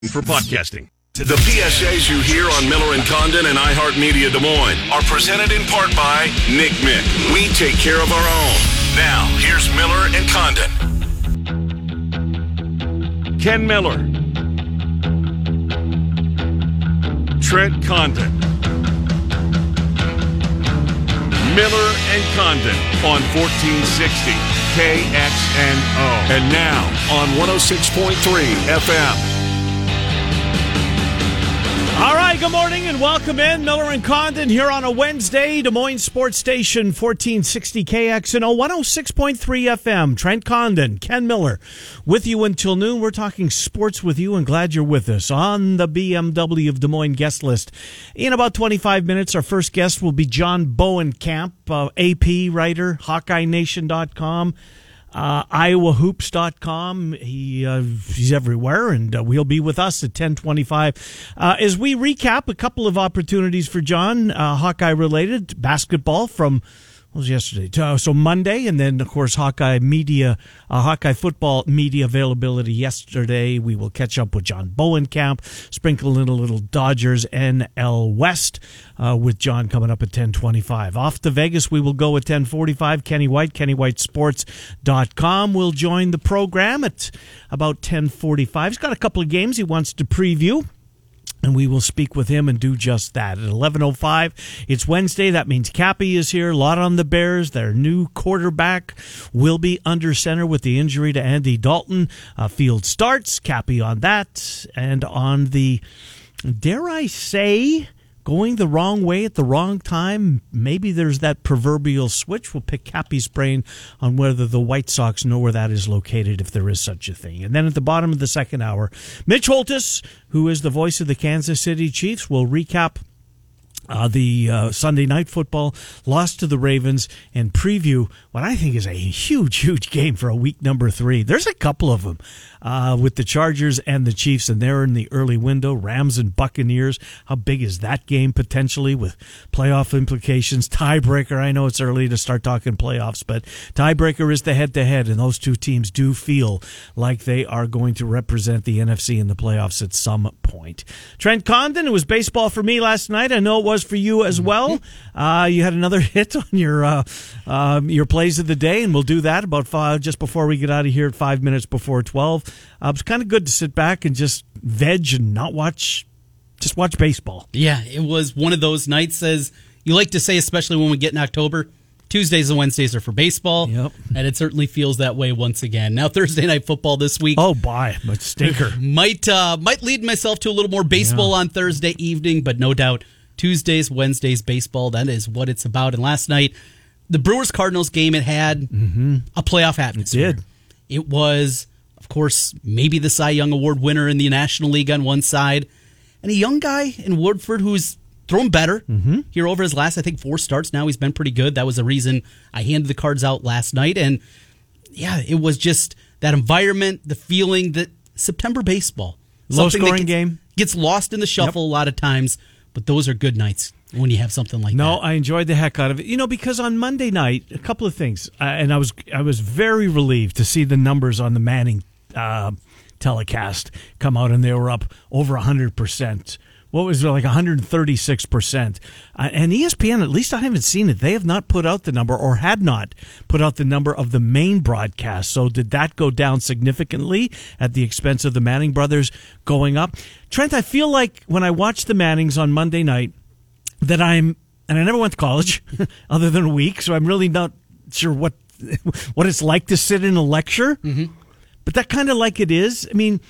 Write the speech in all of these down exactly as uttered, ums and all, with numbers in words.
for podcasting. The P S As you hear on Miller and Condon and iHeartMedia Des Moines are presented in part by Nick Mick. We take care of our own. Now, here's Miller and Condon. Ken Miller. Trent Condon. Miller and Condon on fourteen sixty K X N O. And now on one oh six point three F M. All right, good morning and welcome in. Miller and Condon here on a Wednesday. Des Moines Sports Station, fourteen sixty K X N O, one oh six point three F M. Trent Condon, Ken Miller, with you until noon. We're talking sports with you and glad you're with us on the B M W of Des Moines guest list. In about twenty-five minutes, our first guest will be John Bowenkamp, uh, A P writer, Hawkeye Nation dot com. Uh, Iowa Hoops dot com. He uh, he's everywhere, and uh, we'll be with us at ten twenty-five. Uh, as we recap a couple of opportunities for John, uh, Hawkeye-related, basketball from, what was yesterday? Uh, so Monday, and then, of course, Hawkeye media, uh, Hawkeye football media availability yesterday. We will catch up with John Bowenkamp, sprinkle in a little Dodgers N L West uh, with John coming up at ten twenty-five. Off to Vegas, we will go at ten forty-five. Kenny White, Kenny White Sports dot com will join the program at about ten forty-five. He's got a couple of games he wants to preview, and we will speak with him and do just that. At eleven oh five, it's Wednesday. That means Cappy is here. A lot on the Bears. Their new quarterback will be under center with the injury to Andy Dalton. Uh, field starts. Cappy on that. And on the, dare I say, going the wrong way at the wrong time. Maybe there's that proverbial switch. We'll pick Cappy's brain on whether the White Sox know where that is located, if there is such a thing. And then at the bottom of the second hour, Mitch Holthus, who is the voice of the Kansas City Chiefs, will recap Uh, the uh, Sunday night football loss to the Ravens and preview what I think is a huge, huge game for a week number three. There's a couple of them uh, with the Chargers and the Chiefs, and they're in the early window. Rams and Buccaneers. How big is that game potentially with playoff implications? Tiebreaker. I know it's early to start talking playoffs, but tiebreaker is the head-to-head, and those two teams do feel like they are going to represent the N F C in the playoffs at some point. Trent Condon, it was baseball for me last night. I know it was for you as well. Uh, you had another hit on your uh, um, your plays of the day, and we'll do that about five, just before we get out of here at five minutes before twelve. Uh, it was kind of good to sit back and just veg and not watch, just watch baseball. Yeah, it was one of those nights, as you like to say, especially when we get in October. Tuesdays and Wednesdays are for baseball, yep. And it certainly feels that way once again. Now, Thursday night football this week. Oh, boy, but stinker. might uh, might lead myself to a little more baseball yeah. on Thursday evening, but no doubt Tuesdays, Wednesdays, baseball, that is what it's about. And last night, the Brewers-Cardinals game, it had mm-hmm. a playoff atmosphere. It did. It was, of course, maybe the Cy Young Award winner in the National League on one side, and a young guy in Woodford who's thrown better mm-hmm. here over his last, I think, four starts now. He's been pretty good. That was the reason I handed the cards out last night. And, yeah, it was just that environment, the feeling that September baseball. Low-scoring game. Gets lost in the shuffle yep. a lot of times, but those are good nights when you have something like no, that. No, I enjoyed the heck out of it. You know, because on Monday night, a couple of things, uh, and I was I was very relieved to see the numbers on the Manning uh, telecast come out, and they were up over one hundred percent. What was it, like one hundred thirty-six percent? Uh, and E S P N, at least I haven't seen it. They have not put out the number, or had not put out the number of the main broadcast. So did that go down significantly at the expense of the Manning brothers going up? Trent, I feel like when I watched the Mannings on Monday night that I'm, and I never went to college other than a week, so I'm really not sure what what it's like to sit in a lecture. Mm-hmm. But that kind of like it is. I mean,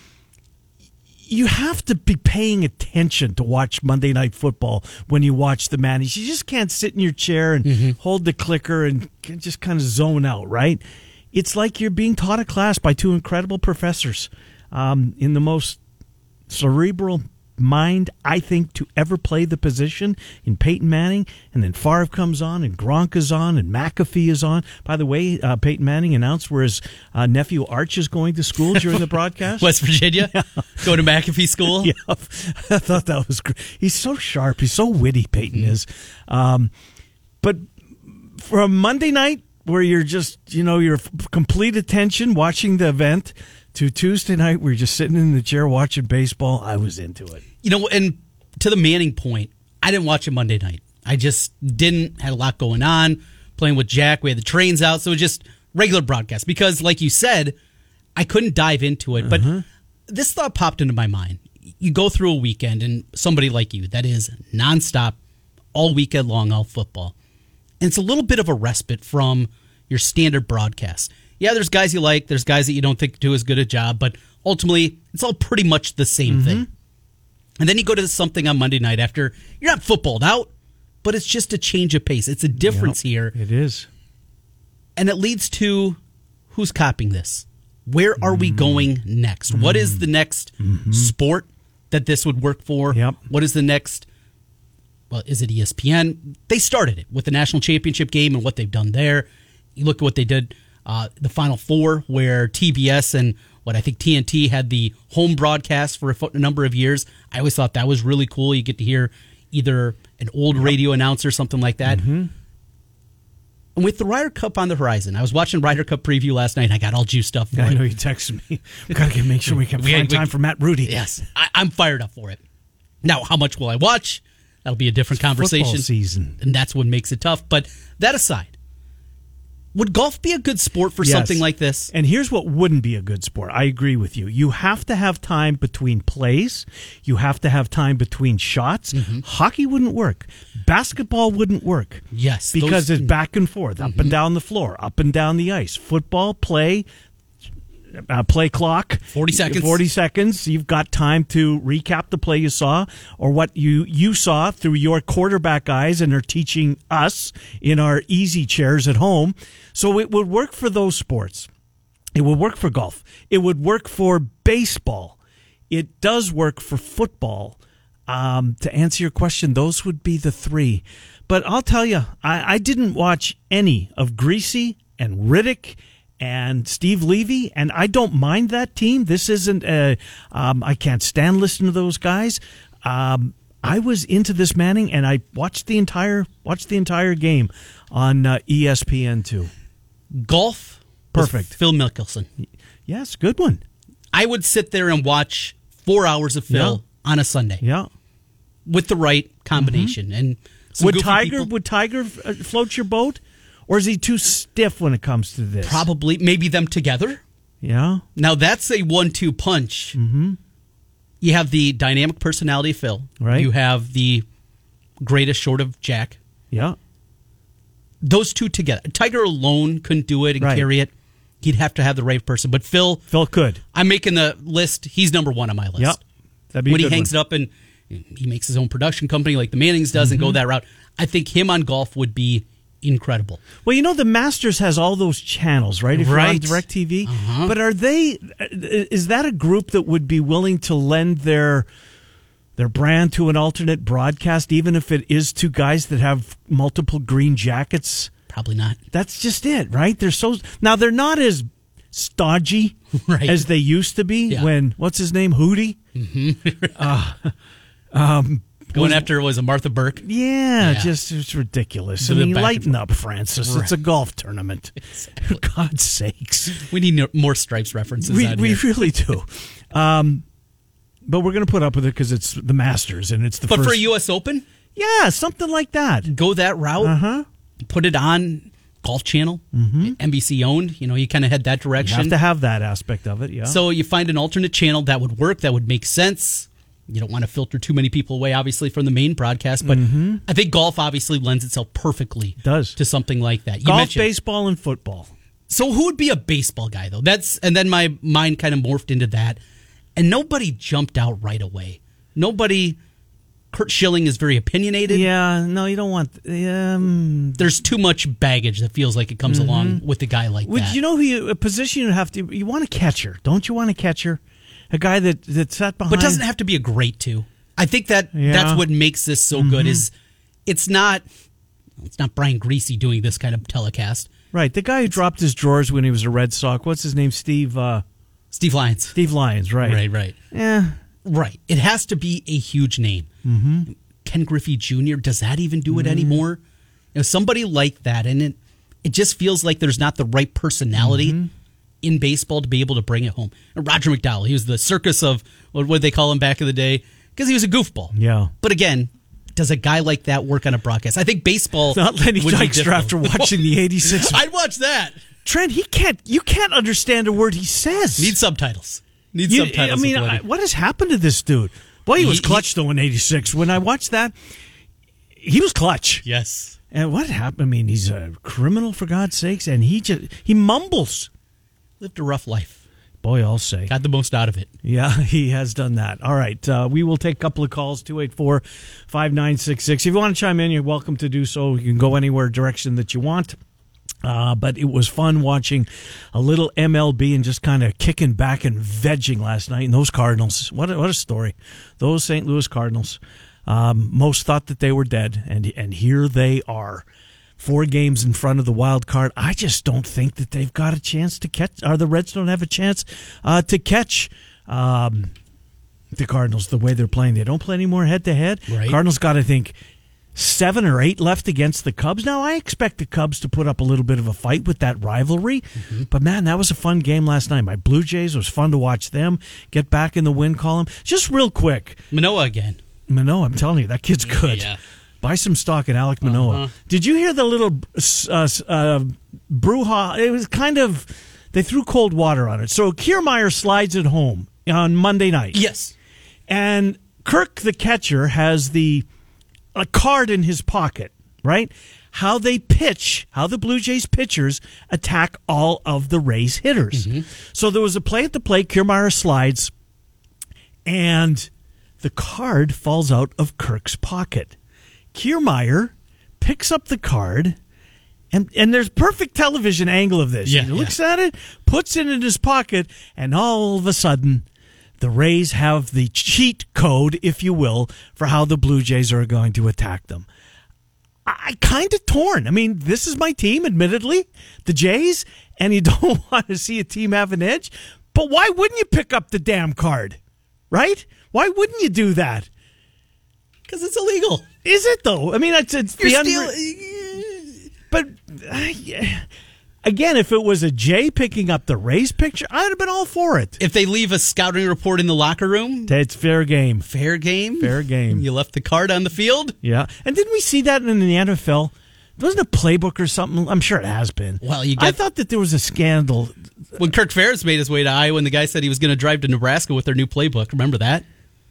you have to be paying attention to watch Monday Night Football when you watch the Mannings. You just can't sit in your chair and mm-hmm. hold the clicker and just kind of zone out, right? It's like you're being taught a class by two incredible professors um, in the most cerebral mind, I think, to ever play the position in Peyton Manning. And then Favre comes on, and Gronk is on, and McAfee is on. By the way, uh, Peyton Manning announced where his uh, nephew Arch is going to school during the broadcast. West Virginia? Yeah. Go to McAfee school? Yeah, I thought that was great. He's so sharp. He's so witty, Peyton mm-hmm. is. Um, but for a Monday night where you're just, you know, your complete attention watching the event, to Tuesday night, we were just sitting in the chair watching baseball. I was into it. You know, and to the Manning point, I didn't watch it Monday night. I just didn't. Had a lot going on. Playing with Jack. We had the trains out. So it was just regular broadcast. Because, like you said, I couldn't dive into it. Uh-huh. But this thought popped into my mind. You go through a weekend, and somebody like you, that is nonstop, all weekend long, all football. And it's a little bit of a respite from your standard broadcast. Yeah, there's guys you like. There's guys that you don't think do as good a job. But ultimately, it's all pretty much the same Mm-hmm. thing. And then you go to something on Monday night after you're not footballed out, but it's just a change of pace. It's a difference Yep, here. It is. And it leads to who's copying this? Where are we going next? What is the next Mm-hmm. sport that this would work for? Yep. What is the next? Well, is it E S P N? They started it with the national championship game and what they've done there. You look at what they did, uh, the Final Four, where T B S and what I think T N T had the home broadcast for a, fo- a number of years. I always thought that was really cool. You get to hear either an old radio announcer, something like that. Mm-hmm. And with the Ryder Cup on the horizon, I was watching Ryder Cup preview last night, and I got all juiced up for I it. know you texted me. We got to make sure we can We- find we- time for Matt Rudy. Yes, I, I'm fired up for it. Now, how much will I watch? That'll be a different conversation. Football season. And that's what makes it tough. But that aside, would golf be a good sport for Yes. something like this? And here's what wouldn't be a good sport. I agree with you. You have to have time between plays. You have to have time between shots. Mm-hmm. Hockey wouldn't work. Basketball wouldn't work. Yes. Because those- it's back and forth, up and down the floor, up and down the ice. Football, play, uh, play clock. forty seconds. forty seconds. You've got time to recap the play you saw or what you, you saw through your quarterback eyes and are teaching us in our easy chairs at home. So it would work for those sports. It would work for golf. It would work for baseball. It does work for football. Um, to answer your question, those would be the three. But I'll tell you, I, I didn't watch any of Greasy and Riddick and Steve Levy, and I don't mind that team. This isn't a, um, I can't stand listening to those guys. Um, I was into this Manning, and I watched the entire watched the entire game on uh, E S P N two. Golf, was Perfect. Phil Mickelson. Yes, good one. I would sit there and watch four hours of Phil on a Sunday Yeah. with the right combination. And some Would goofy Tiger people- would Tiger uh, float your boat, or is he too stiff when it comes to this? probably maybe them together. Yeah. Now that's a one-two punch. Mm-hmm. You have the dynamic personality of Phil. Right. You have the greatest short of Jack. Yeah. Those two together. Tiger alone couldn't do it and Right. carry it. He'd have to have the right person. But Phil, Phil could. I'm making the list. He's number one on my list. Yep. That'd be a when he good hangs one. it up and he makes his own production company like the Mannings does Mm-hmm. and go that route, I think him on golf would be incredible. Well, you know, the Masters has all those channels, right? If you're on Right. DirecTV. Uh-huh. But are they, is that a group that would be willing to lend their their brand to an alternate broadcast, even if it is two guys that have multiple green jackets? Probably not. That's just it, right? They're so, now they're not as stodgy Right. as they used to be Yeah. when, what's his name, Hootie? Going after was a Martha Burke. Yeah, Yeah. just it's ridiculous. So I the mean, back and lighten up, Francis. It's a golf tournament. For God's sakes. We need no- more Stripes references. We, out we here. really do. Um, but we're going to put up with it because it's the Masters and it's the But first. for a U S Open, yeah, something like that. go that route. Uh-huh. Put it on Golf Channel, N B C owned. You know, you kind of head that You direction. have to have that aspect of it, yeah. So you find an alternate channel that would work, that would make sense. You don't want to filter too many people away, obviously, from the main broadcast. But I think golf obviously lends itself perfectly Does. to something like that. You Golf, mentioned- baseball, and football. So who would be a baseball guy, though? That's And then my mind kind of morphed into that. And nobody jumped out right away. Nobody... Kurt Schilling is very opinionated. Yeah, no, you don't want. Um, There's too much baggage that feels like it comes along with a guy like would that. you know who you, a position you have to? You want a catcher, don't you? Want a catcher, a guy that that sat behind. But doesn't have to be a great two. I think that Yeah. that's what makes this so good. Is it's not it's not Brian Greasy doing this kind of telecast. right. The guy who dropped his drawers when he was a Red Sox. What's his name? Steve. Uh, Steve Lyons. Steve Lyons. Right. Right, right, Yeah. right. It has to be a huge name. Mm-hmm. Ken Griffey Junior Does that even do it anymore? You know, somebody like that, and it it just feels like there's not the right personality in baseball to be able to bring it home. And Roger McDowell, he was the circus of, what did they call him back in the day? Because he was a goofball. Yeah. But again, does a guy like that work on a broadcast? I think baseball Not Lenny would be Dykstra after difficult. watching the eighty-six. I'd watch that. Trent, he can't. You can't understand a word he says. Need subtitles. Need You- subtitles. I mean, with I, Lenny. what has happened to this dude? Boy, he was He- clutch though in eighty-six. When I watched that, he was clutch. Yes. And what happened? I mean, he's a criminal for God's sakes, and he just he mumbles. Lived a rough life. Boy, I'll say. Got the most out of it. Yeah, he has done that. All right. Uh, we will take a couple of calls, two eight four, five nine six six. If you want to chime in, you're welcome to do so. You can go anywhere direction that you want. Uh, but it was fun watching a little M L B and just kind of kicking back and vegging last night. And those Cardinals, what a, what a story. Those Saint Louis Cardinals. Um, most thought that they were dead, and and here they are. Four games in front of the wild card. I just don't think that they've got a chance to catch, or the Reds don't have a chance uh, to catch um, the Cardinals the way they're playing. They don't play any more head-to-head. Right. Cardinals got, I think, seven or eight left against the Cubs. Now, I expect the Cubs to put up a little bit of a fight with that rivalry. Mm-hmm. But, man, that was a fun game last night. My Blue Jays, it was fun to watch them get back in the win column. Just real quick. Manoah again. Manoah, I'm telling you, that kid's good. Yeah. Buy some stock in Alek Manoah. Uh-huh. Did you hear the little uh, uh, brouhaha? It was kind of, they threw cold water on it. So Kiermaier slides it home on Monday night. Yes. And Kirk, the catcher, has the a card in his pocket, right? How they pitch, how the Blue Jays pitchers attack all of the Rays hitters. Mm-hmm. So there was a play at the plate, Kiermaier slides, and the card falls out of Kirk's pocket. Kiermaier picks up the card, and and there's perfect television angle of this. Yeah, he looks yeah. at it, puts it in his pocket, and all of a sudden, the Rays have the cheat code, if you will, for how the Blue Jays are going to attack them. I, I kind of torn. I mean, this is my team, admittedly, the Jays, and you don't want to see a team have an edge. But why wouldn't you pick up the damn card, right? Why wouldn't you do that? Because it's illegal. Is it though? I mean, it's, it's You're the still. unre- But uh, yeah. Again, if it was a Jay picking up the Rays picture, I'd have been all for it. If they leave a scouting report in the locker room, It's fair game. fair game. Fair game. You left the card on the field. Yeah. And didn't we see that in the N F L? Wasn't a playbook or something? I'm sure it has been. Well, you I get- thought that there was a scandal. When Kirk Ferentz made his way to Iowa, and the guy said he was going to drive to Nebraska with their new playbook. Remember that?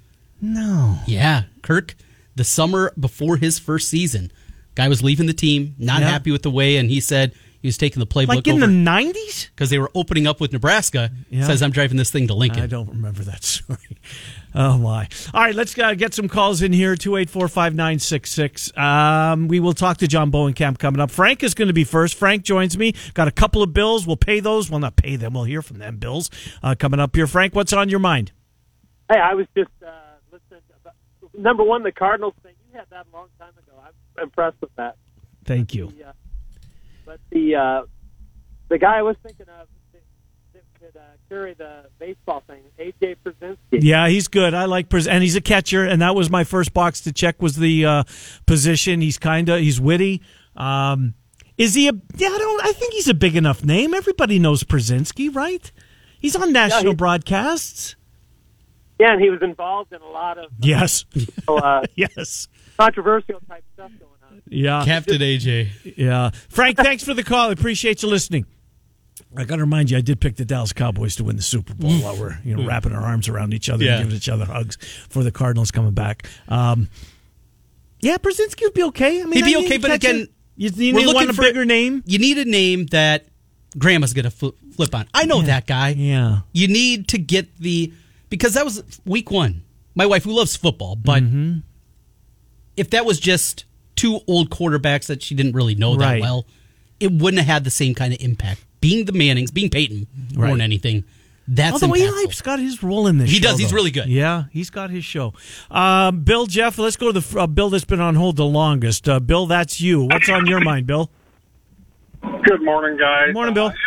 No. Yeah, Kirk. The summer before his first season, guy was leaving the team, not Yeah. happy with the way, and he said he was taking the playbook Like in over the nineties? because they were opening up with Nebraska. Yeah. Says I'm driving this thing to Lincoln. I don't remember that story. Oh, my. All right, let's uh, get some calls in here, two eight four, five nine six six. Um, we will talk to John Bowenkamp coming up. Frank is going to be first. Frank joins me. Got a couple of bills. We'll pay those. Well, not pay them. We'll hear from them, bills, uh, coming up here. Frank, what's on your mind? Hey, I was just uh, listening. About, number one, the Cardinals thing. You had that a long time ago. I'm impressed with that. Thank you. The, uh, but the uh, the guy I was thinking of that, that could uh, carry the baseball thing, A J Pierzynski. Yeah, he's good. I like Pres- and he's a catcher, and that was my first box to check was the uh, position. He's kind of he's witty. Um, is he a? Yeah, I don't. I think he's a big enough name. Everybody knows Pierzynski, right? He's on national Yeah, he- broadcasts. Yeah, and he was involved in a lot of Yes. uh, Yes. controversial type stuff going on. Yeah. Captain A J. Yeah. Frank, thanks for the call. I appreciate you listening. I got to remind you, I did pick the Dallas Cowboys to win the Super Bowl while we're you know wrapping our arms around each other Yeah. and giving each other hugs for the Cardinals coming back. Um, yeah, Pierzynski would be okay. I mean, He'd be I need okay, to but catch again, it. you, you we're need looking want a for- bigger name. You need a name that Grandma's going to fl- flip on. I know that guy. Yeah. You need to get the because that was week one. My wife, who loves football, but Mm-hmm. if that was just two old quarterbacks that she didn't really know that Right. well, it wouldn't have had the same kind of impact. Being the Mannings, being Peyton more Right. than anything, that's Although impactful. Eli's got his role in this He show, does. He's though. really good. Yeah, he's got his show. Um, Bill, Jeff, let's go to the uh, Bill that's been on hold the longest. Uh, Bill, that's you. What's on your mind, Bill? Good morning, guys. Good morning, Bill.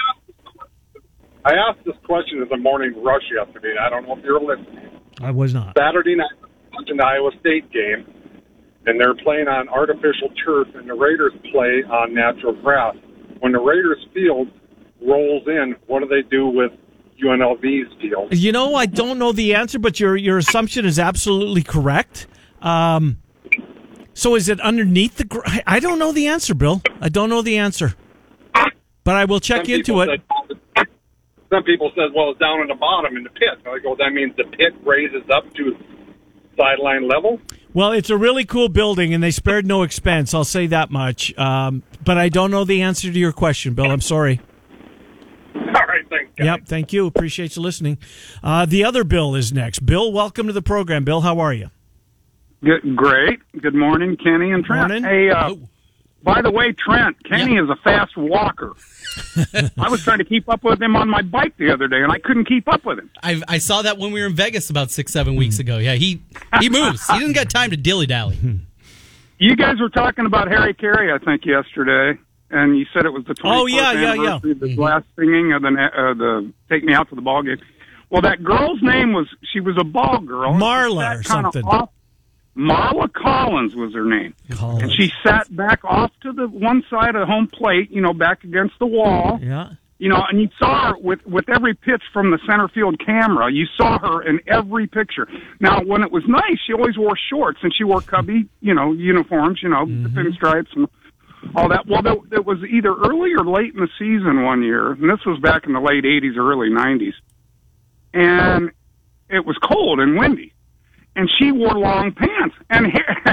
I asked this question in the morning rush yesterday. I don't know if you're listening. I was not. Saturday night, watching the Iowa State game, and they're playing on artificial turf, and the Raiders play on natural grass. When the Raiders field rolls in, what do they do with U N L V's deal? You know, I don't know the answer, but your your assumption is absolutely correct. Um, so is it underneath the... Gr- I don't know the answer, Bill. I don't know the answer. But I will check Some into people it. Said, some people said, well, it's down in the bottom in the pit. I go, that means the pit raises up to sideline level? Well, it's a really cool building, and they spared no expense. I'll say that much. Um, but I don't know the answer to your question, Bill. I'm sorry. All right, thanks, guys. Yep, thank you. Appreciate you listening. Uh, the other Bill is next. Bill, welcome to the program. Bill, how are you? Good, great. Good morning, Kenny and Trent. Morning. Hey, uh, Oh. by the way, Trent, Kenny is a fast walker. I was trying to keep up with him on my bike the other day, and I couldn't keep up with him. I, I saw that when we were in Vegas about six, seven weeks ago. Yeah, he he moves. He doesn't got time to dilly dally. You guys were talking about Harry Carey, I think, yesterday, and you said it was the twenty-fourth Oh, yeah, yeah, yeah. anniversary of the last singing of the uh, the Take Me Out to the Ball Game. Well, that girl's name was, she was a ball girl. Marla or She sat kinda something. off- Marla Collins was her name. Collins. And she sat back off to the one side of home plate, you know, back against the wall. Yeah. You know, and you saw her with, with every pitch from the center field camera. You saw her in every picture. Now, when it was nice, she always wore shorts, and she wore Cubby, you know, uniforms, you know, Mm-hmm. the pinstripes and all that. Well, there, it was either early or late in the season one year, and this was back in the late eighties or early nineties. And it was cold and windy. And she wore long pants. And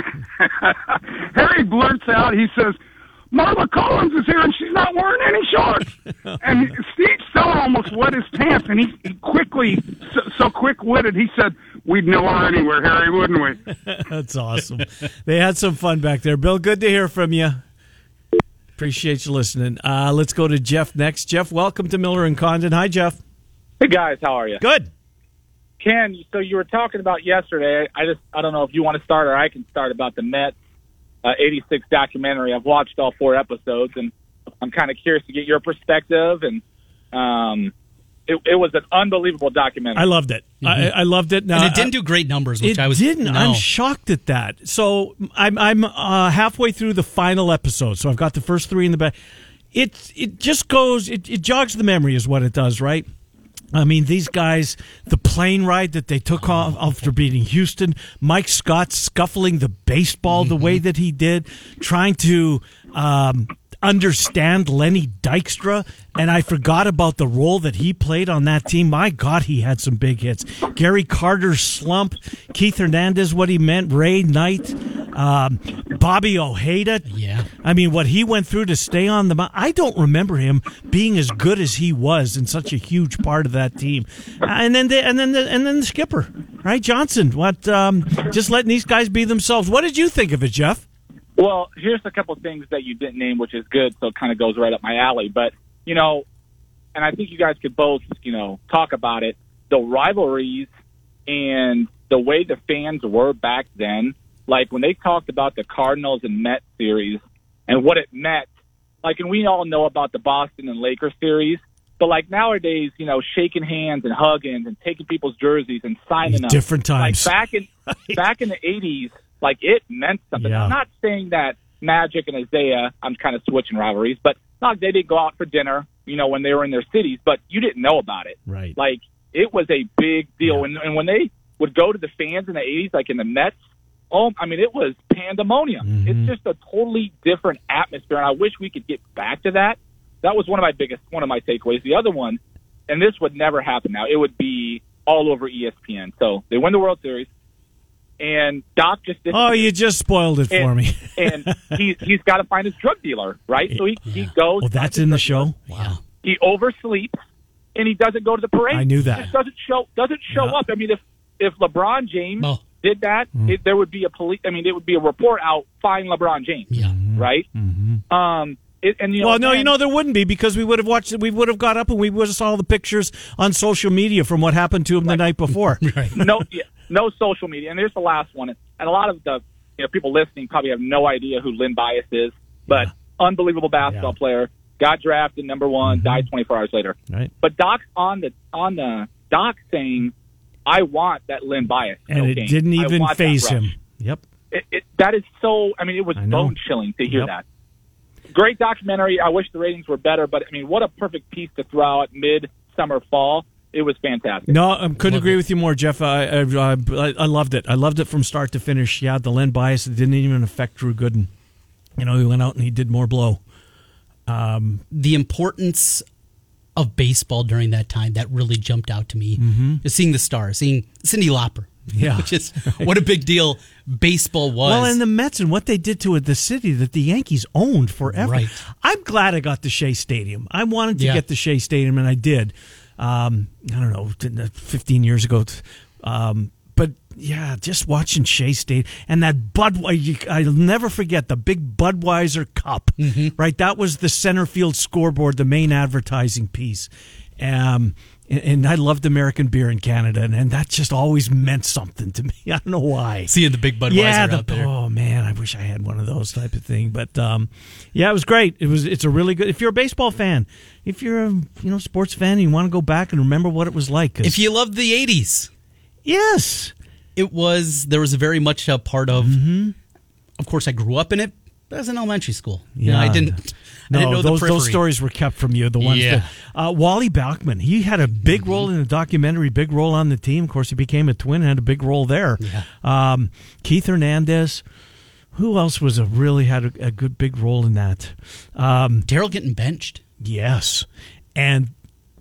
Harry blurts out, he says, Marla Collins is here and she's not wearing any shorts. And Steve Stella almost wet his pants, and he, he quickly, so, so quick-witted, he said, we'd know her anywhere, Harry, wouldn't we? That's awesome. They had some fun back there. Bill, good to hear from you. Appreciate you listening. Uh, let's go to Jeff next. Jeff, welcome to Miller and Condon. Hi, Jeff. Hey, guys, how are you? Good. Ken, so you were talking about yesterday. I just I don't know if you want to start or I can start about the Mets uh, eighty-six documentary. I've watched all four episodes, and I'm kind of curious to get your perspective. And um, it, it was an unbelievable documentary. I loved it. I, I loved it. Now, And it didn't do great numbers, which it I was. didn't. No. I'm shocked at that. So I'm I'm uh, halfway through the final episode. So I've got the first three in the back. It it just goes. It, it jogs the memory, is what it does, right? I mean, these guys, the plane ride that they took off after beating Houston, Mike Scott scuffling the baseball the way that he did, trying to um, understand Lenny Dykstra, and I forgot about the role that he played on that team. My God, he had some big hits. Gary Carter's slump, Keith Hernandez, what he meant, Ray Knight, um, Bobby Ojeda. Yeah. I mean, what he went through to stay on the mound. I don't remember him being as good as he was in such a huge part of that team. Uh, and then the, and then the, and then the skipper, right, Johnson. What? Um, just letting these guys be themselves. What did you think of it, Jeff? Well, here's a couple of things that you didn't name, which is good, so it kind of goes right up my alley. But, you know, and I think you guys could both, you know, talk about it, the rivalries and the way the fans were back then. Like, when they talked about the Cardinals and Mets series and what it meant, like, and we all know about the Boston and Lakers series, but, like, nowadays, you know, shaking hands and hugging and taking people's jerseys and signing them. Different times. Like, back in, back in the eighties, like, it meant something. Yeah. I'm not saying that Magic and Isaiah, I'm kind of switching rivalries, but not they didn't go out for dinner, you know, when they were in their cities, but you didn't know about it. Right. Like, it was a big deal. Yeah. And, and when they would go to the fans in the eighties, like in the Mets, oh, I mean, it was pandemonium. Mm-hmm. It's just a totally different atmosphere, and I wish we could get back to that. That was one of my biggest, one of my takeaways. The other one, and this would never happen now, it would be all over E S P N. So they win the World Series, and Doc just did. Oh, you just spoiled it for and, me. and he, he's got to find his drug dealer, right? So he, he goes. Oh, that's in the show? Wow. He oversleeps, and he doesn't go to the parade. I knew that. He just doesn't show, doesn't show Yeah. up. I mean, if, if LeBron James Oh. did that, it, there would be a police. I mean, it would be a report out. Fine, LeBron James. Yeah. Right. Mm-hmm. Um. It, and you know, Well, no, and- you know there wouldn't be because we would have watched it. We would have got up and we would have saw the pictures on social media from what happened to him the night before. Right. no, yeah, no social media. And here's the last one. And a lot of the you know people listening probably have no idea who Lynn Bias is, but Yeah. unbelievable basketball Yeah. player. Got drafted number one, Mm-hmm. died twenty-four hours later. Right. But Doc's on the on the doc saying, "I want that Lynn Bias," And it cocaine. didn't I even want that phase rush." him. Yep. It, it, that is so. I mean, it was I know. bone chilling to hear Yep. that. great documentary. I wish the ratings were better, but I mean, what a perfect piece to throw out mid summer fall. It was fantastic. No, I couldn't Loved agree it. with you more, Jeff. I, I, I, I loved it. I loved it from start to finish. Yeah, the Len bias didn't even affect Drew Gooden. You know, he went out and he did more blow. Um, the importance of baseball during that time, that really jumped out to me. Mm-hmm. Just seeing the stars, seeing Cyndi Lauper. Yeah. Which is what a big deal baseball was. Well, and the Mets and what they did to it, the city that the Yankees owned forever. Right. I'm glad I got the Shea Stadium. I wanted to Yeah. get the Shea Stadium, and I did. Um, I don't know, fifteen years ago. Um, but, yeah, just watching Shea Stadium and that Budweiser, I'll never forget the big Budweiser cup, Mm-hmm. right? That was the center field scoreboard, the main advertising piece. Um, and, and I loved American beer in Canada, and, and that just always meant something to me. I don't know why. Seeing the big Budweiser yeah, the, out there. Oh man, I wish I had one of those type of thing. But um, yeah, it was great. It was. It's a really good. If you're a baseball fan, if you're a you know sports fan, and you want to go back and remember what it was like. 'cause- If you loved the eighties, yes, it was, there was very much a part of, Mm-hmm. of course, I grew up in it, but I was in elementary school. You yeah, know, I didn't, No, I didn't know those the those periphery. stories were kept from you. The ones Yeah. that uh, Wally Bachman, he had a big Mm-hmm. role in the documentary, big role on the team. Of course, he became a Twin and had a big role there. Yeah. Um, Keith Hernandez. Who else was a really had a, a good big role in that? Um, Daryl getting benched. Yes. And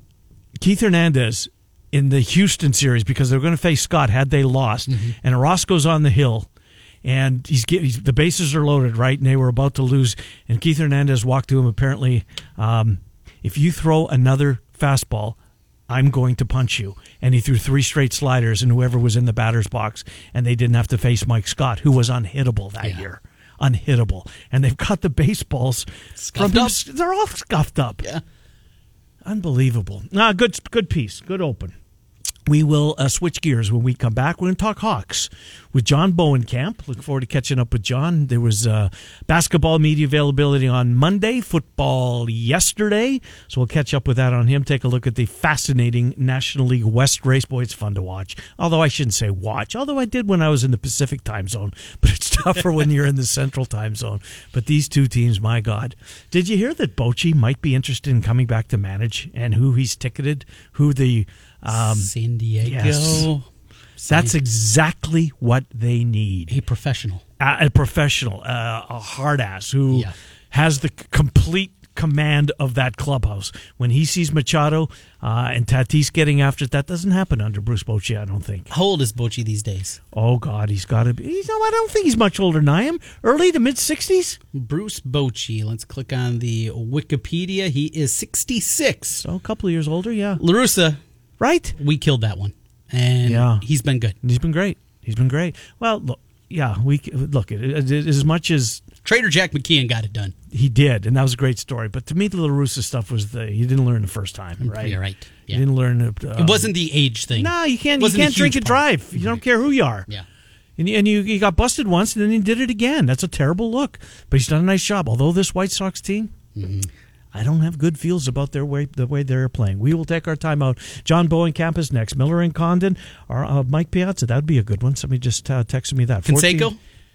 Keith Hernandez in the Houston series, because they're going to face Scott had they lost, Mm-hmm. and Orozco's on the hill, and he's, get, he's the bases are loaded, right, and they were about to lose, and Keith Hernandez walked to him apparently, um, if you throw another fastball, I'm going to punch you. And he threw three straight sliders, and whoever was in the batter's box, and they didn't have to face Mike Scott, who was unhittable that Yeah. year. Unhittable. And they've got the baseballs Scuffed from up. him. They're all scuffed up. Yeah. Unbelievable. Ah, good, good piece. Good open. We will uh, switch gears when we come back. We're going to talk Hawks with John Bowenkamp. Looking forward to catching up with John. There was uh, basketball media availability on Monday, football yesterday. So we'll catch up with that on him. Take a look at the fascinating National League West race. Boy, it's fun to watch. Although I shouldn't say watch. Although I did when I was in the Pacific time zone. But it's tougher when you're in the Central time zone. But these two teams, my God. Did you hear that Bochy might be interested in coming back to manage and who he's ticketed? Who the... Um, San Diego. yes. That's exactly what they need. A professional. A, a professional, uh, a hard ass who Yeah. has the c- complete command of that clubhouse. When he sees Machado uh, and Tatis getting after it, that doesn't happen under Bruce Bochy, I don't think. How old is Bochy these days? Oh, God, he's got to be. He's, no, I don't think he's much older than I am. Early to mid-sixties? Bruce Bochy. Let's click on the Wikipedia. He is sixty-six. So a couple of years older, yeah. La Russa, Right? we killed that one. And Yeah. he's been good. He's been great. He's been great. Well, look, yeah, we look, it, it, it, as much as Trader Jack McKeon got it done. he did, and that was a great story. But to me, the La Russa stuff was the you didn't learn the first time, right? You're right. Yeah. You didn't learn it. Um, It wasn't the age thing. No, you can't. You Wasn't a can't drink huge and part. drive. You don't care who you are. Yeah. And you, and you you got busted once, and then you did it again. That's a terrible look. But he's done a nice job. Although this White Sox team, Mm-hmm. I don't have good feels about their way the way they're playing. We will take our time out. John Bowenkamp is next. Miller and Condon, or uh, Mike Piazza. That would be a good one. Somebody just uh, texted me that. Canseco?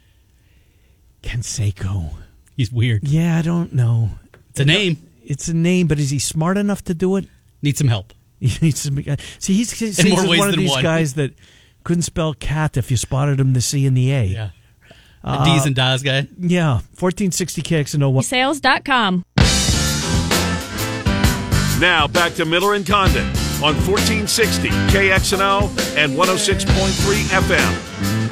Canseco. He's weird. Yeah, I don't know. It's a name. It's a name, but is he smart enough to do it? Needs some help. He needs some, see, he's, he's In more he's ways one of than these one. guys that couldn't spell cat if you spotted him the C and the A. Yeah. A D's and Da's guy. Yeah, fourteen sixty K X N O. Sales dot com. Now back to Miller and Condon on fourteen sixty K X N O and one oh six point three F M.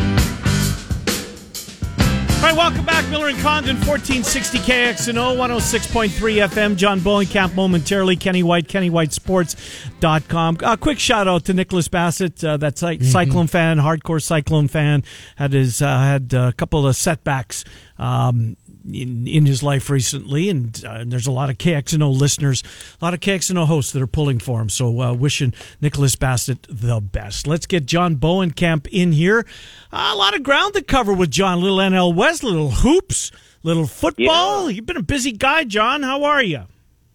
All right, welcome back, Miller and Condon, fourteen sixty K X N O, one oh six point three F M. John Bowenkamp momentarily. Kenny White, Kenny White Sports dot com. A uh, quick shout out to Nicholas Bassett, uh, that cy- mm-hmm. Cyclone fan, hardcore Cyclone fan, had his uh, had a couple of setbacks um, in in his life recently, and uh, there's a lot of K X N O listeners, a lot of K X N O hosts that are pulling for him. So uh, wishing Nicholas Bassett the best. Let's get John Bowenkamp in here. Uh, a lot of ground to cover with John. Little N L West, little hoops, little football. Yeah. You've been a busy guy, John. How are you?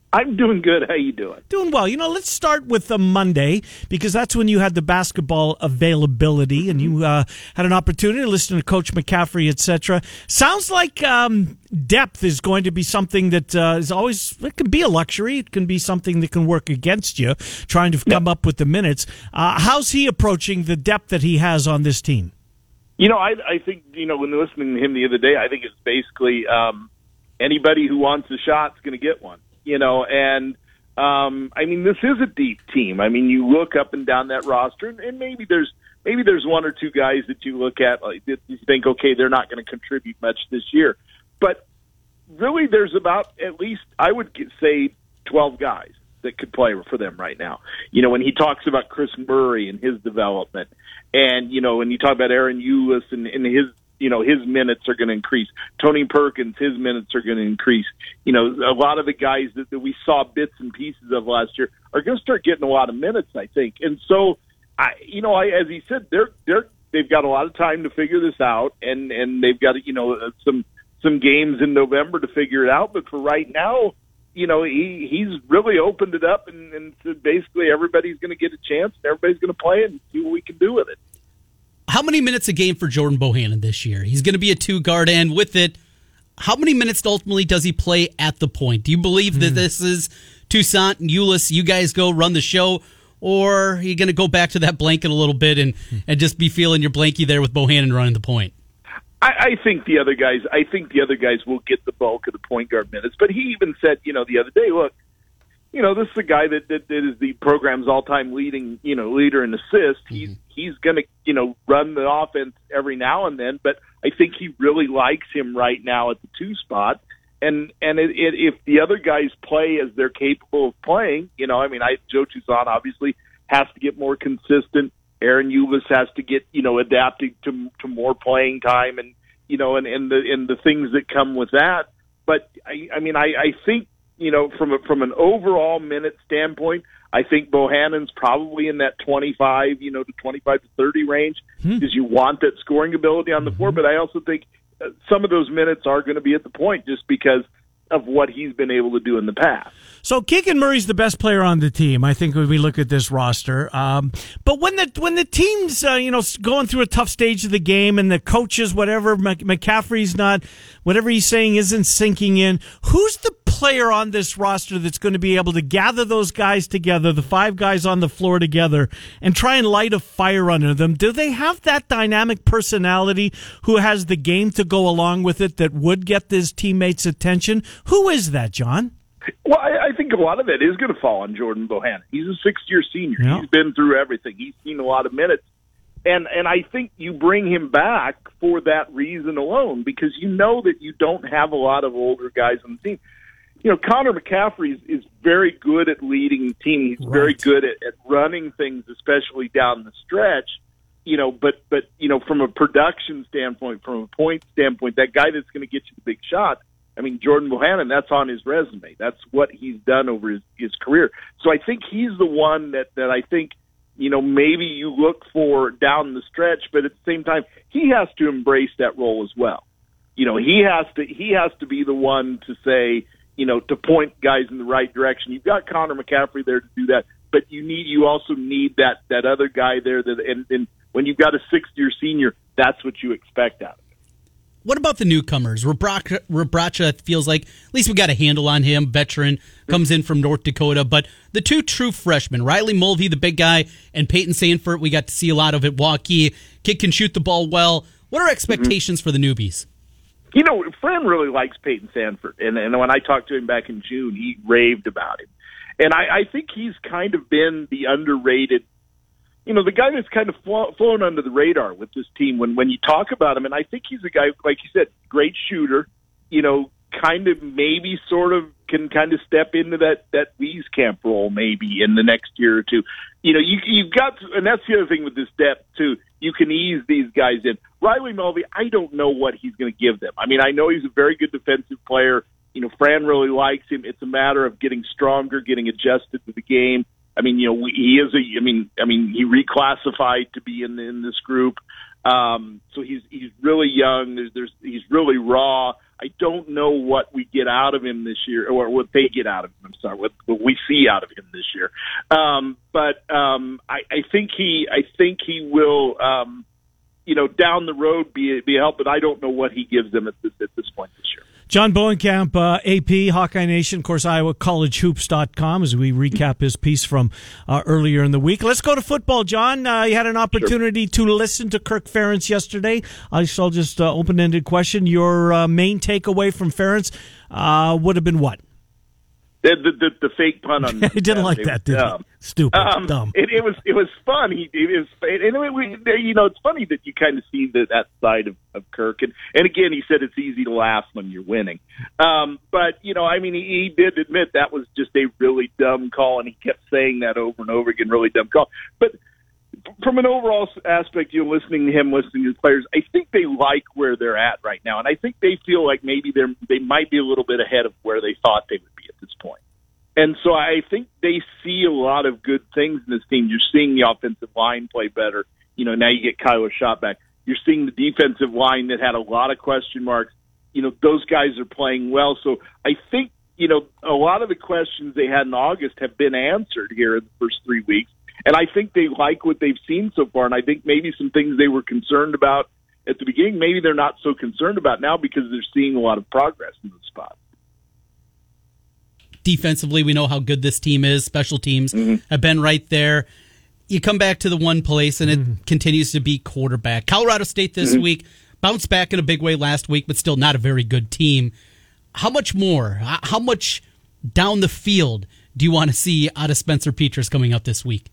I'm doing good. How you doing? Doing well. You know, let's start with the Monday, because that's when you had the basketball availability and you uh, had an opportunity to listen to Coach McCaffrey, et cetera. Sounds like um, depth is going to be something that uh, is always, it can be a luxury. It can be something that can work against you, trying to come up with the minutes. Uh, how's he approaching the depth that he has on this team? You know, I, I think, you know, when listening to him the other day, I think it's basically um, anybody who wants a shot is going to get one. You know, and um, I mean, this is a deep team. I mean, you look up and down that roster, and, and maybe there's maybe there's one or two guys that you look at, like that you think, okay, they're not going to contribute much this year. But really, there's about at least I would say twelve guys that could play for them right now. You know, when he talks about Chris Murray and his development, and you know, when you talk about Aaron Eulis and, and his. You know, his minutes are going to increase. Tony Perkins, his minutes are going to increase. You know, a lot of the guys that, that we saw bits and pieces of last year are going to start getting a lot of minutes, I think. And so, I, you know, I, as he said, they're they're they've got a lot of time to figure this out, and and they've got you know some some games in November to figure it out. But for right now, you know, he he's really opened it up, and, and said basically everybody's going to get a chance, and everybody's going to play and see what we can do with it. How many minutes a game for Jordan Bohannon this year? He's going to be a two-guard, and with it, how many minutes ultimately does he play at the point? Do you believe mm. that this is Toussaint and Eulis, you guys go run the show, or are you going to go back to that blanket a little bit and, and just be feeling your blankie there with Bohannon running the point? I, I think the other guys, I think the other guys will get the bulk of the point guard minutes. But he even said, you know, the other day, look, you know, this is a guy that, that, that is the program's all-time leading, you know, leader in assists. Mm-hmm. He's he's going to, you know, run the offense every now and then, but I think he really likes him right now at the two spot. And and it, it, if the other guys play as they're capable of playing, you know, I mean, I Joe Toussaint obviously has to get more consistent. Aaron Eulis has to get, you know, adapting to to more playing time, and you know, and, and the and the things that come with that. But I, I mean, I, I think. You know, from a, from an overall minute standpoint, I think Bohannon's probably in that twenty-five, you know, to twenty-five to thirty range, because hmm. you want that scoring ability on the floor. But I also think some of those minutes are going to be at the point just because of what he's been able to do in the past. So Keegan Murray's the best player on the team, I think, when we look at this roster. Um, but when the when the team's uh, you know going through a tough stage of the game, and the coaches, whatever McCaffrey's not, whatever he's saying isn't sinking in, who's the player on this roster that's going to be able to gather those guys together, the five guys on the floor together, and try and light a fire under them? Do they have that dynamic personality who has the game to go along with it that would get his teammates' attention? Who is that, John? Well, I, I think a lot of it is going to fall on Jordan Bohannon. He's a sixth-year senior. Yeah. He's been through everything. He's seen a lot of minutes. And and I think you bring him back for that reason alone, because you know that you don't have a lot of older guys on the team. You know, Connor McCaffrey is, is very good at leading the team. He's right. very good at, at running things, especially down the stretch. You know, but, but you know, from a production standpoint, from a point standpoint, that guy that's going to get you the big shot, I mean, Jordan Bohannon, that's on his resume. That's what he's done over his, his career. So I think he's the one that, that I think, you know, maybe you look for down the stretch, but at the same time, he has to embrace that role as well. You know, he has to he has to be the one to say, you know, to point guys in the right direction. You've got Connor McCaffrey there to do that, but you need you also need that that other guy there. That and, and when you've got a sixth-year senior, that's what you expect out of it. What about the newcomers? Rebraca, Rebraca feels like at least we got a handle on him. Veteran, comes in from North Dakota. But the two true freshmen, Riley Mulvey, the big guy, and Peyton Sanford, we got to see a lot of at Waukee. Kid can shoot the ball well. What are expectations mm-hmm. for the newbies? You know, Fran really likes Peyton Sanford. And, and when I talked to him back in June, he raved about him. And I, I think he's kind of been the underrated, you know, the guy that's kind of flo- flown under the radar with this team when, when you talk about him. And I think he's a guy, like you said, great shooter, you know, kind of maybe sort of can kind of step into that, that Wieskamp role maybe in the next year or two. You know, you, you've got, to, and that's the other thing with this depth too, you can ease these guys in. Riley Mulvey, I don't know what he's going to give them. I mean, I know he's a very good defensive player. You know, Fran really likes him. It's a matter of getting stronger, getting adjusted to the game. I mean, you know, he is a. I mean, I mean, he reclassified to be in in this group, um, so he's he's really young. There's, there's he's really raw. I don't know what we get out of him this year, or what they get out of him. I'm sorry, what, what we see out of him this year. Um, but um, I, I think he, I think he will, um, you know, down the road be be a help. But I don't know what he gives them at this at this point this year. John Bowenkamp, uh, A P, Hawkeye Nation, of course, Iowa College Hoops dot com, as we recap his piece from uh, earlier in the week. Let's go to football, John. Uh, you had an opportunity sure. to listen to Kirk Ferentz yesterday. I saw just uh, open-ended question. Your uh, main takeaway from Ferentz uh, would have been what? The, the, the, the fake pun on. He didn't like that, did he? Stupid, um, dumb. It, it was it was fun. He it was, and we, you know, it's funny that you kind of see the, that side of, of Kirk. And, and again, he said it's easy to laugh when you're winning. Um, but you know, I mean, he, he did admit that was just a really dumb call, and he kept saying that over and over again. Really dumb call. But from an overall aspect, you know, listening to him, listening to his players, I think they like where they're at right now, and I think they feel like maybe they're they might be a little bit ahead of where they thought they would be at this point. And so I think they see a lot of good things in this team. You're seeing the offensive line play better. You know, now you get Kyler Schott back. You're seeing the defensive line that had a lot of question marks. You know, those guys are playing well. So I think, you know, a lot of the questions they had in August have been answered here in the first three weeks. And I think they like what they've seen so far. And I think maybe some things they were concerned about at the beginning, maybe they're not so concerned about now because they're seeing a lot of progress in the spot. Defensively, we know how good this team is. Special teams mm-hmm. have been right there. You come back to the one place, and it mm-hmm. continues to be quarterback. Colorado State this mm-hmm. week bounced back in a big way last week, but still not a very good team. How much more? How much down the field do you want to see out of Spencer Petras coming up this week?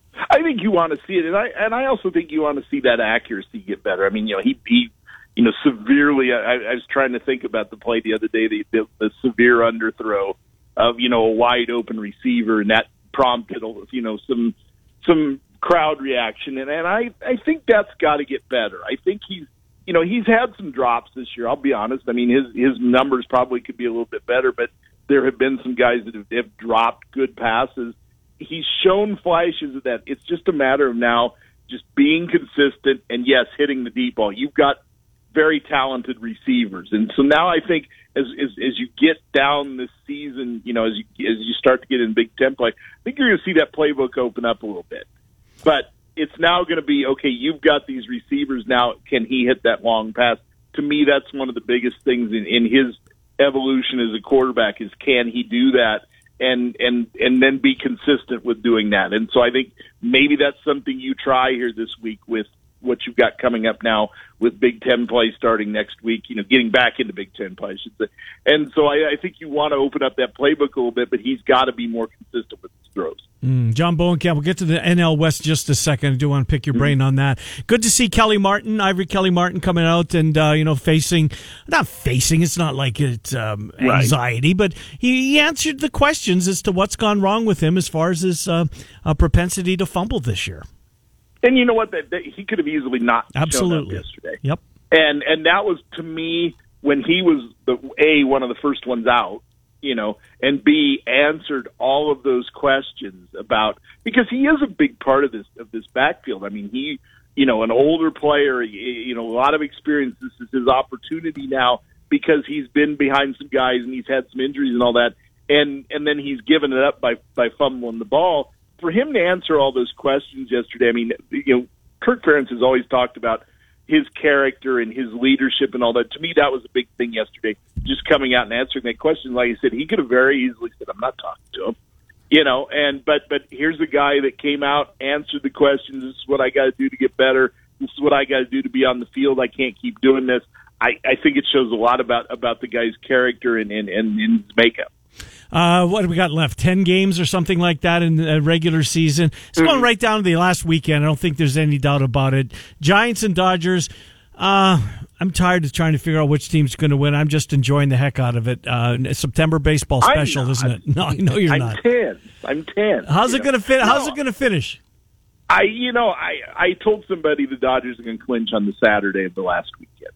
I think you want to see it, and I and I also think you want to see that accuracy get better. I mean, you know, he he, you know, severely. I, I was trying to think about the play the other day, the, the, the severe underthrow of, you know, a wide open receiver, and that prompted, you know, some some crowd reaction, and, and I, I think that's got to get better. I think he's, you know, he's had some drops this year. I'll be honest. I mean, his his numbers probably could be a little bit better, but there have been some guys that have, have dropped good passes. He's shown flashes of that. It's just a matter of now just being consistent and, yes, hitting the deep ball. You've got very talented receivers, and so now I think as as, as you get down this season, you know, as you as you start to get in Big Ten play, I think you're going to see that playbook open up a little bit. But it's now going to be, okay, you've got these receivers now. Can he hit that long pass? To me, that's one of the biggest things in, in his evolution as a quarterback is, can he do that and and and then be consistent with doing that? And so I think maybe that's something you try here this week with what you've got coming up now with Big Ten play starting next week, you know, getting back into Big Ten play, I should say. And so I, I think you want to open up that playbook a little bit, but he's got to be more consistent with his throws. Mm, John Bowenkamp, we'll get to the N L West just a second. I do want to pick your brain mm-hmm. on that. Good to see Kelly Martin, Ivory Kelly Martin coming out and, uh, you know, facing, not facing, it's not like it's um, anxiety, right. but he, he answered the questions as to what's gone wrong with him as far as his uh, uh, propensity to fumble this year. And you know what? That, that he could have easily not Absolutely. shown up yesterday. Yep. And and that was, to me, when he was the A, one of the first ones out, you know, and B, answered all of those questions about, because he is a big part of this of this backfield. I mean, he, you know, an older player, you know, a lot of experience. This is his opportunity now because he's been behind some guys and he's had some injuries and all that, and and then he's given it up by by fumbling the ball. For him to answer all those questions yesterday, I mean, you know, Kirk Ferentz has always talked about his character and his leadership and all that. To me, that was a big thing yesterday, just coming out and answering that question. Like I said, he could have very easily said, I'm not talking to him, you know, and but but here's a guy that came out, answered the questions. This is what I got to do to get better. This is what I got to do to be on the field. I can't keep doing this. I, I think it shows a lot about, about the guy's character and, and, and, and his makeup. Uh, what do we got left? Ten games or something like that in the regular season. It's mm-hmm. going right down to the last weekend. I don't think there's any doubt about it. Giants and Dodgers. Uh, I'm tired of trying to figure out which team's going to win. I'm just enjoying the heck out of it. Uh, September baseball special, isn't it? No, I know you're I'm not. I'm ten. I'm ten. How's it going to fin- How's it going to finish? I, you know, I, I told somebody the Dodgers are going to clinch on the Saturday of the last weekend.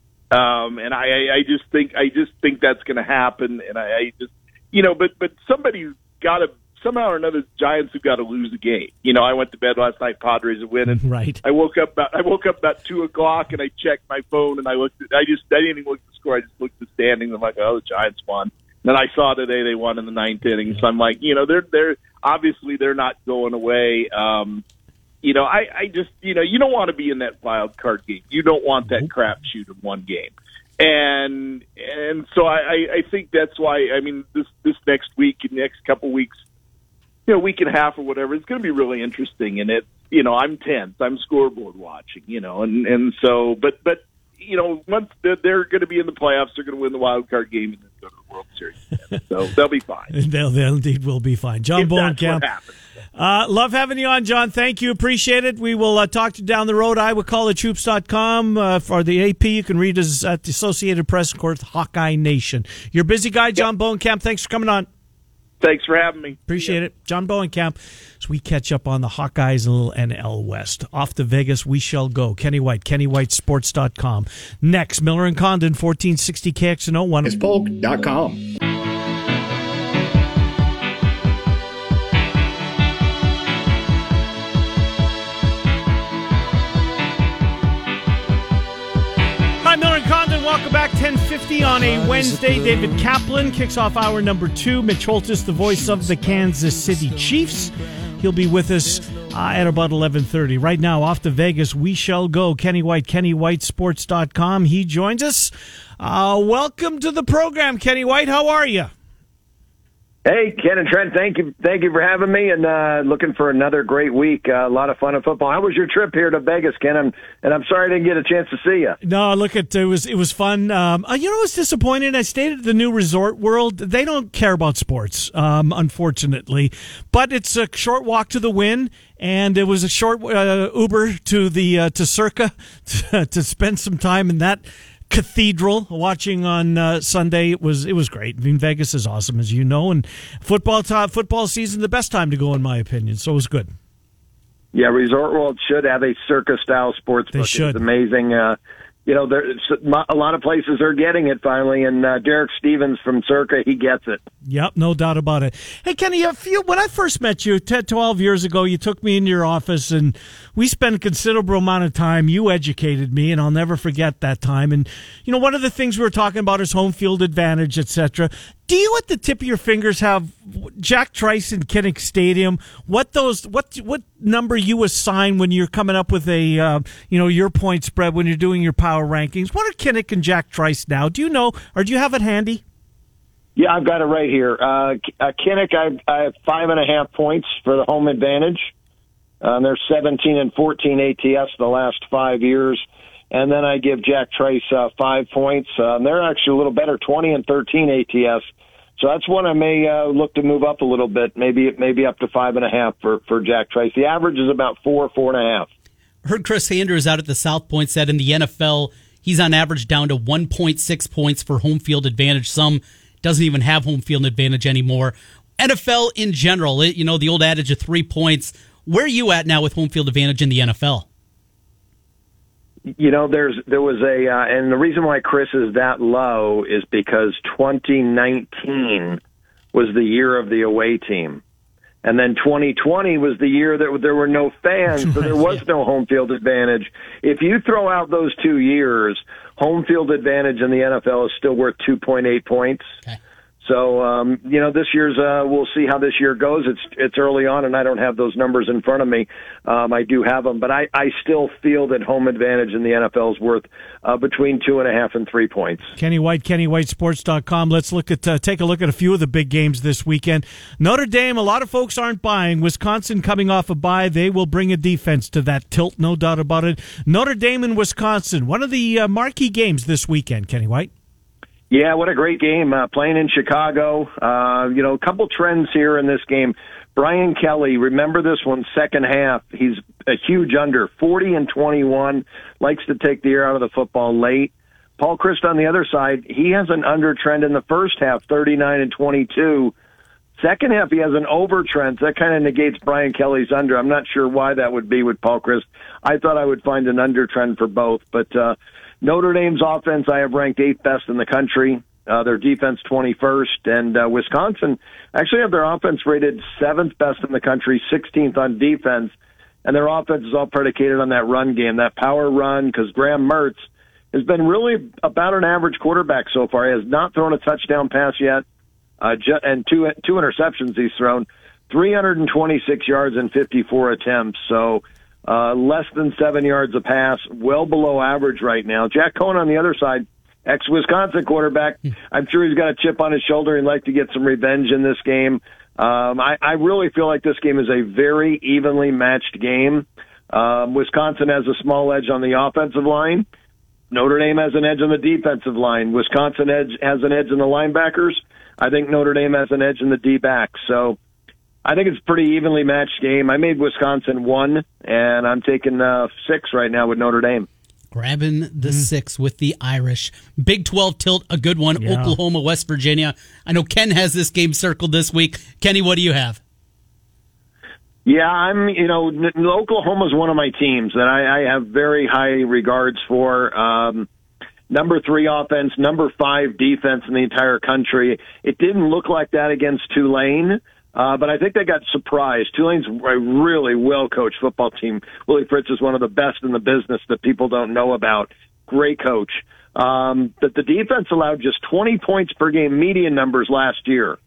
Um, and I, I just think, I just think that's going to happen. And I, I just, You know, but but somebody's got to somehow or another, the Giants have got to lose a game. You know, I went to bed last night, Padres are winning. Right. I woke up about I woke up about two o'clock and I checked my phone and I looked at I just I didn't even look at the score. I just looked at the standings. I'm like, oh, the Giants won. Then I saw today they won in the ninth inning. So I'm like, you know, they're they're obviously they're not going away. Um, you know, I, I just you know, you don't want to be in that wild card game. You don't want that crapshoot of one game. And and so I, I think that's why I mean this this next week and next couple weeks, you know, week and a half or whatever, it's going to be really interesting. And it, you know, I'm tense. I'm scoreboard watching. You know, and and so, but but you know, once they're, they're going to be in the playoffs, they're going to win the wild card game and then go to the World Series. So they'll be fine. they'll, they'll indeed will be fine. John if Bowenkamp. That's what happens. Uh, love having you on, John. Thank you. Appreciate it. We will uh, talk to you down the road. Iowa College Hoops dot com. Uh, for the A P, you can read us at the Associated Press, of course, Hawkeye Nation. You're a busy guy, John yep. Bowenkamp. Thanks for coming on. Thanks for having me. Appreciate it. John Bowenkamp, as we catch up on the Hawkeyes and a little N L West. Off to Vegas we shall go. Kenny White, Kenny White Sports dot com. Next, Miller and Condon, fourteen sixty K X N O one. Polk dot com. Welcome back, ten fifty on a Wednesday. David Kaplan kicks off hour number two. Mitch Holtis, the voice of the Kansas City Chiefs. He'll be with us uh, at about eleven thirty. Right now, off to Vegas we shall go. Kenny White, Kenny White Sports dot com. He joins us. Uh, welcome to the program, Kenny White. How are you? Hey, Ken and Trent, thank you thank you for having me, and uh, looking for another great week. Uh, a lot of fun in football. How was your trip here to Vegas, Ken? And, and I'm sorry I didn't get a chance to see you. No, look, at it was it was fun. Um, uh, you know, I was disappointed. I stayed at the new Resort World. They don't care about sports, um, unfortunately, but it's a short walk to the Wynn, and it was a short uh, Uber to the uh, to Circa to, to spend some time in that cathedral watching on uh, Sunday. It was it was great. I mean, Vegas is awesome, as you know, and football top football season, the best time to go, in my opinion. So it was good. Yeah, Resort World should have a Circa style sports book. They should. It's amazing. Uh, you know, there's a lot of places are getting it finally, and uh, Derek Stevens from Circa, he gets it. Yep, no doubt about it. Hey, Kenny, a few, when I first met you ten, twelve years ago, you took me into your office, and we spent a considerable amount of time. You educated me, and I'll never forget that time. And, you know, one of the things we were talking about is home field advantage, et cetera. Do you, at the tip of your fingers, have Jack Trice in Kinnick Stadium? What those, what, what number you assign when you're coming up with a, uh, you know, your point spread when you're doing your power rankings? What are Kinnick and Jack Trice now? Do you know, or do you have it handy? Yeah, I've got it right here. Uh, uh, Kinnick, I, I have five and a half points for the home advantage. Um, they're seventeen and fourteen A T S the last five years. And then I give Jack Trice uh, five points. Uh, they're actually a little better, twenty and thirteen A T S. So that's one I may uh, look to move up a little bit, maybe maybe up to five and a half for, for Jack Trice. The average is about four, four and a half. Heard Chris Sanders out at the South Point said in the N F L, he's on average down to one point six points for home field advantage. Some doesn't even have home field advantage anymore. N F L in general, it, you know, the old adage of three points. Where are you at now with home field advantage in the N F L? You know, there's there was a, uh, and the reason why Chris is that low is because twenty nineteen was the year of the away team. And then twenty twenty was the year that there were no fans, so there was no home field advantage. If you throw out those two years, home field advantage in the N F L is still worth two point eight points. Okay. So, um, you know, this year's, uh, we'll see how this year goes. It's it's early on, and I don't have those numbers in front of me. Um, I do have them, but I, I still feel that home advantage in the N F L is worth uh, between two and a half and three points. Kenny White, Kenny White Sports dot com. Let's look at uh, take a look at a few of the big games this weekend. Notre Dame, a lot of folks aren't buying. Wisconsin coming off a bye. They will bring a defense to that tilt, no doubt about it. Notre Dame and Wisconsin, one of the uh, marquee games this weekend, Kenny White. Yeah, what a great game. Uh, playing in Chicago. Uh, you know, a couple trends here in this game. Brian Kelly, remember this one, second half. He's a huge under, forty and twenty-one, likes to take the air out of the football late. Paul Chryst on the other side, he has an under trend in the first half, thirty-nine and twenty-two. Second half, he has an over trend. So that kind of negates Brian Kelly's under. I'm not sure why that would be with Paul Chryst. I thought I would find an under trend for both, but, uh, Notre Dame's offense I have ranked eighth best in the country. Uh, their defense twenty-first, and uh, Wisconsin actually have their offense rated seventh best in the country, sixteenth on defense, and their offense is all predicated on that run game, that power run, because Graham Mertz has been really about an average quarterback so far. He has not thrown a touchdown pass yet, uh, ju- and two two interceptions he's thrown, three hundred twenty-six yards and fifty-four attempts, so uh, less than seven yards a pass, well below average right now. Jack Cohen on the other side, ex-Wisconsin quarterback. I'm sure he's got a chip on his shoulder. He'd like to get some revenge in this game. Um, I, I really feel like this game is a very evenly matched game. Um, Wisconsin has a small edge on the offensive line. Notre Dame has an edge on the defensive line. Wisconsin edge has an edge in the linebackers. I think Notre Dame has an edge in the D-backs. So I think it's a pretty evenly matched game. I made Wisconsin one, and I'm taking uh, six right now with Notre Dame. Grabbing the mm. six with the Irish. Big twelve tilt, a good one. Yeah. Oklahoma, West Virginia. I know Ken has this game circled this week. Kenny, what do you have? Yeah, I'm, you know, Oklahoma's one of my teams that I, I have very high regards for. Um, number three offense, number five defense in the entire country. It didn't look like that against Tulane. Uh, but I think they got surprised. Tulane's a really well-coached football team. Willie Fritz is one of the best in the business that people don't know about. Great coach. Um, but the defense allowed just twenty points per game median numbers last year.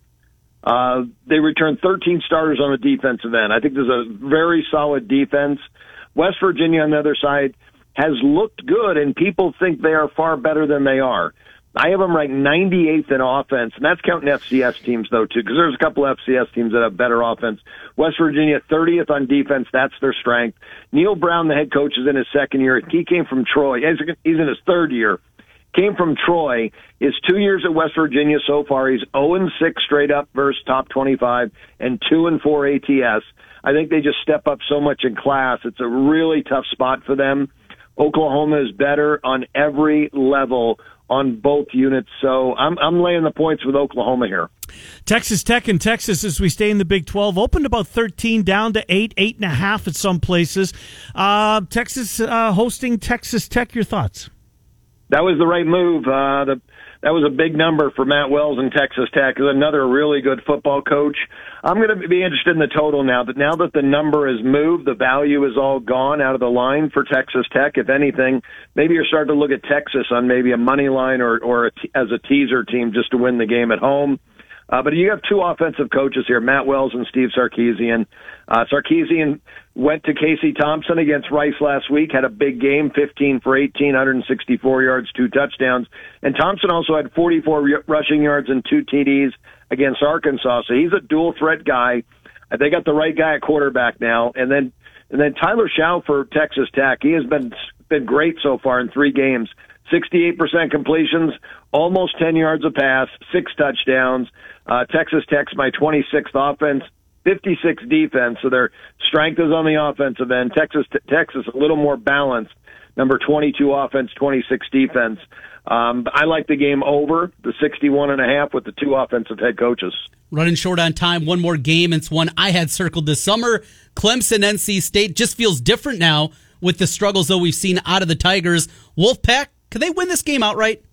Uh, they returned thirteen starters on the defensive end. I think there's a very solid defense. West Virginia on the other side has looked good, and people think they are far better than they are. I have them ranked ninety-eighth in offense, and that's counting F C S teams, though, too, because there's a couple F C S teams that have better offense. West Virginia, thirtieth on defense. That's their strength. Neil Brown, the head coach, is in his second year. He came from Troy. He's in his third year. Came from Troy. His two years at West Virginia so far, he's oh and six straight up versus top twenty-five and two and four A T S. I think they just step up so much in class. It's a really tough spot for them. Oklahoma is better on every level on both units, so I'm I'm laying the points with Oklahoma here. Texas Tech and Texas, as we stay in the Big twelve, opened about thirteen, down to eight, eight and a half at some places. Uh, Texas uh, hosting Texas Tech. Your thoughts? That was the right move. Uh, the, that was a big number for Matt Wells and Texas Tech. Is another really good football coach. I'm going to be interested in the total now. But now that the number has moved, the value is all gone out of the line for Texas Tech. If anything, maybe you're starting to look at Texas on maybe a money line or, or a t- as a teaser team just to win the game at home. Uh, but you have two offensive coaches here, Matt Wells and Steve Sarkisian. Uh, Sarkisian went to Casey Thompson against Rice last week, had a big game, fifteen for eighteen, one hundred sixty-four yards, two touchdowns. And Thompson also had forty-four r- rushing yards and two T Ds against Arkansas. So he's a dual threat guy. Uh, they got the right guy at quarterback now. And then and then Tyler Schau for Texas Tech. He has been been great so far in three games. sixty-eight percent completions, almost ten yards a pass, six touchdowns. Uh, Texas Tech's my twenty-sixth offense, fifty-six defense, so their strength is on the offensive end. Texas Texas a little more balanced, number twenty-two offense, twenty-six defense. Um, I like the game over, the sixty-one and a half with the two offensive head coaches. Running short on time, one more game. It's one I had circled this summer. Clemson, N C State just feels different now with the struggles, though, we've seen out of the Tigers. Wolfpack, can they win this game outright?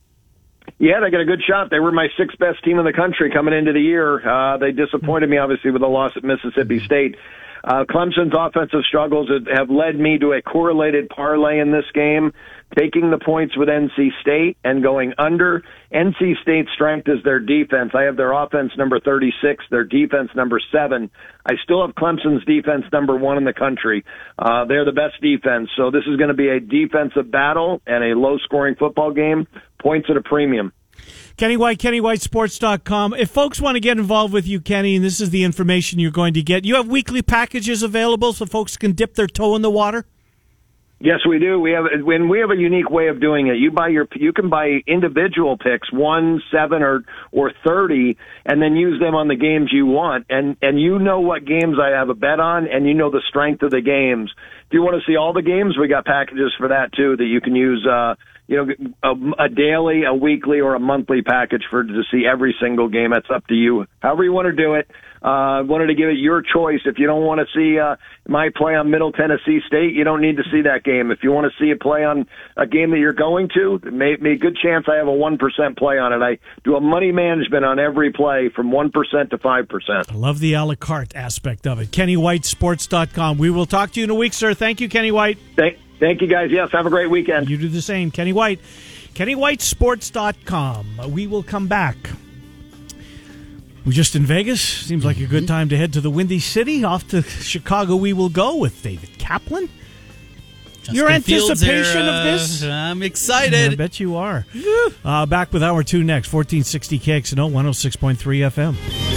Yeah, they got a good shot. They were my sixth best team in the country coming into the year. Uh, they disappointed me, obviously, with a loss at Mississippi State. Uh, Clemson's offensive struggles have led me to a correlated parlay in this game, taking the points with N C State and going under. N C State's strength is their defense. I have their offense number thirty-six, their defense number seven. I still have Clemson's defense number one in the country. Uh, they're the best defense. So this is going to be a defensive battle and a low-scoring football game. Points at a premium. Kenny White, Kenny White Sports dot com. If folks want to get involved with you, Kenny, and this is the information you're going to get, you have weekly packages available so folks can dip their toe in the water? Yes, we do. We have when we have a unique way of doing it. You buy your you can buy individual picks, one, seven, or or thirty, and then use them on the games you want. And and you know what games I have a bet on, and you know the strength of the games. If you want to see all the games, we got packages for that too that you can use. Uh, you know, a, a daily, a weekly, or a monthly package for to see every single game. That's up to you. However you want to do it. I uh, wanted to give it your choice. If you don't want to see uh, my play on Middle Tennessee State, you don't need to see that game. If you want to see a play on a game that you're going to, may, may good chance I have a one percent play on it. I do a money management on every play from one percent to five percent. I love the a la carte aspect of it. Kenny White Sports dot com. We will talk to you in a week, sir. Thank you, Kenny White. Thank, thank you, guys. Yes, have a great weekend. You do the same. Kenny White. Kenny White Sports dot com. We will come back. We're just in Vegas. Seems like a good time to head to the Windy City. Off to Chicago we will go with David Kaplan. Justin Your anticipation Fields are, uh, of this? I'm excited. I bet you are. Uh, back with Hour two next. fourteen sixty K X N O, one oh six point three F M.